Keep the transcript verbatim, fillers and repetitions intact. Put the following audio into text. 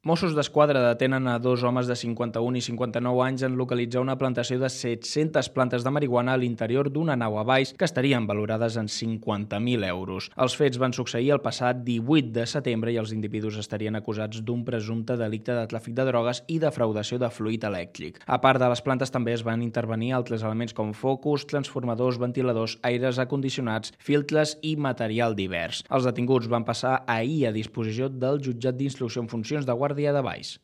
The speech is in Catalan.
Mossos d'Esquadra detenen a dos homes de cinquanta-un i cinquanta-nou anys en localitzar una plantació de set-centes plantes de marihuana a l'interior d'una nau a baix que estarien valorades en cinquanta mil euros. Els fets van succeir el passat divuit de setembre i els individus estarien acusats d'un presumpte delicte de tràfic de drogues i defraudació de fluid elèctric. A part de les plantes també es van intervenir altres elements com focus, transformadors, ventiladors, aires acondicionats, filtres i material divers. Els detinguts van passar ahir a disposició del jutjat d'instrucció en funcions de Guàrdia de Valls.